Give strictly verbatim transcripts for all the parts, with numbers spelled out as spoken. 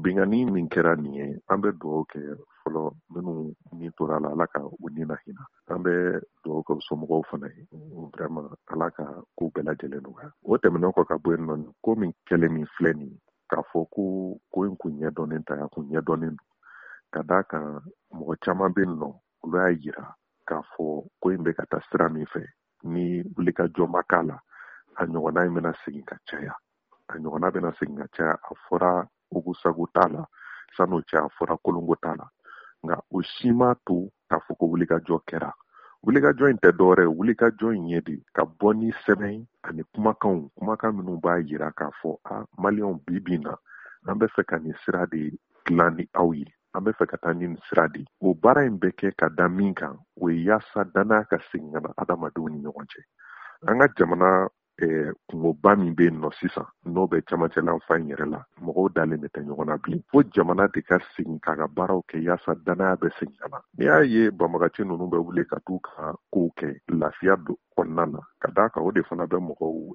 bingani min kɛra nin ye an bɛ dugawu kɛ fɔlɔ minnu min tora la ala ka u ni na hinɛ an bɛ dugawu kɛ somɔgɔw fana ye vraiment ala ka ko bɛɛ lajɛlen nɔgɔya o tɛmɛnen kɔ ka bɔ yen nɔ ko min kɛlen min filɛ nin k'a fɔ ko ko in kun ɲɛdɔnnen ta a kun ɲɛdɔnnen don ka d'a kan mɔgɔ caman bɛ yen nɔ olu y'a yira k'a fɔ ko in bɛ ka taa sira min fɛ ni wulikajɔ ma k'a la a ɲɔgɔnna in bɛna segin ka caya a ɲɔgɔnna bɛna segin ka caya a fɔra ogusago t'a la san'o cɛ a fɔra kolongo t'a la nka o si m'a to k'a fɔ ko wulikajɔ kɛra wulikajɔ in tɛ dɔwɛrɛ ye wulikajɔ in ye de ka bɔ ni sɛbɛn ani kumakanw kumakan minnu b'a yira k'a fɔ a maliyɛnw bi bi na an bɛ fɛ ka nin sira de dilan ni aw ye an bɛ fɛ ka taa ni sira de o baara in bɛ kɛ ka da min kan o ye yaasa danaya ka segin ka na adamadenw ni ɲɔgɔn cɛ an ka jamana kungoba min bɛ yen nɔ sisan n'o bɛ camancɛla fa in yɛrɛ la mɔgɔw dalen bɛ tɛ ɲɔgɔn na bilen fo jamana de ka segin k'a ka baaraw kɛ yaasa danaya bɛ segin ka na n'i y'a ye banbagaci ninnu bɛ wuli ka t'u ka kow kɛ lafiya don kɔnɔna na ka d'a kan o de fana bɛ mɔgɔw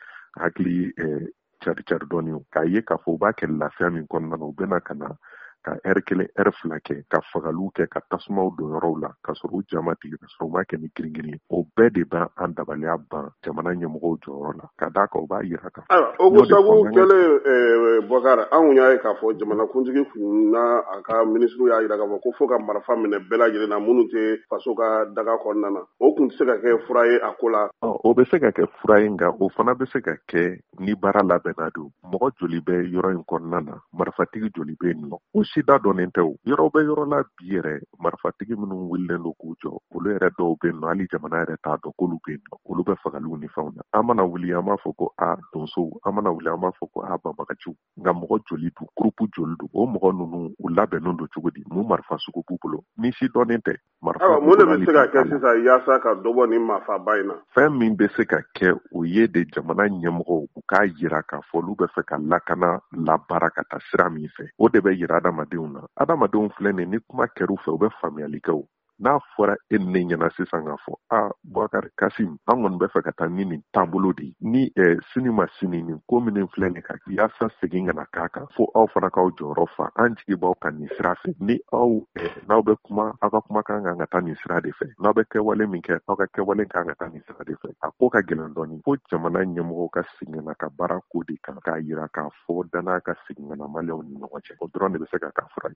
hakili cari cari dɔɔnin k'a ye k'a fɔ u b'a kɛ lafiya min kɔnɔna na u bɛna ka na ka ɛri kelen ɛri fila kɛ ka fagaliw kɛ ka tasumaw don yɔrɔw la ka sɔrɔ u jama tigɛ ka sɔrɔ u ma kɛ ni girin-girin ye o bɛɛ de b'a an dabaliya ban jamana ɲɛmɔgɔw jɔyɔrɔ la ka d'a kan u b'a yira ka ayiwa ogusago kɛlen Bubakari anw y'a ye k'a fɔ jamanakuntigi kun n'a a ka minisiriw y'a yira k'a fɔ ko fo ka marifa minɛ bɛɛ lajɛlen na minnu tɛ faso ka daga kɔnɔna na o kun tɛ se ka kɛ fura ye a ko la o bɛ se ka kɛ fura ye nka o fana bɛ se ka kɛ ni baara labɛnna don mɔgɔ joli bɛ yɔrɔ in kɔnɔna na marifatigi joli bɛ yen nɔ o si da dɔnnen tɛ o yɔrɔ bɛ yɔrɔ la bi yɛrɛ marifatigi minnu wililen don k'u jɔ olu yɛrɛ dɔw bɛ yen nɔ hali jamana yɛrɛ t'a dɔn k'olu bɛ yen nɔ olu bɛ fagaliw ni fɛnw na an mana wuli an b'a fɔ ko a donsow an mana wuli an b'a fɔ ko a banbagaciw nka mɔgɔ joli don kurupu joli don o mɔgɔ ninnu u labɛnnen don cogo di mun marifa sugu b'u bolo ni si dɔnnen tɛ marifa mun de bɛ se ka kɛ sisan yaasa ka dɔ bɔ nin marifaba in na fɛn min bɛ se ka kɛ o ye de jamana ɲɛmɔgɔw u k'a yira k'a fɔ olu bɛ fɛ ka lakana labaara ka taa sira min fɛ o de bɛ yira adamadenw na adamadenw filɛ nin ni kuma kɛr'u fɛ u bɛ faamuyali kɛ o n'a fɔra e ni ne ɲɛna sisan k'a fɔ a Bubakari Kasim an kɔni bɛ fɛ ka taa ni nin taabolo de ni sini ma sini nin ko min filɛ nin kan yaasa segin ka na k'a kan fo aw fana k'aw jɔyɔrɔ fa an jigi b'aw kan nin sira fɛ ni aw n'aw bɛ kuma aw ka kumakan kan ka taa nin sira de fɛ n'aw bɛ kɛwale min kɛ aw ka kɛwale kan ka taa nin sira de fɛ a ko ka gɛlɛn dɔɔnin fo jamana ɲɛmɔgɔw ka segin na ka baara ko de kan k'a yira k'a fɔ danaya ka segin ka na maliyɛnw ni ɲɔgɔn cɛ o dɔrɔn de bɛ se ka k'a fura ye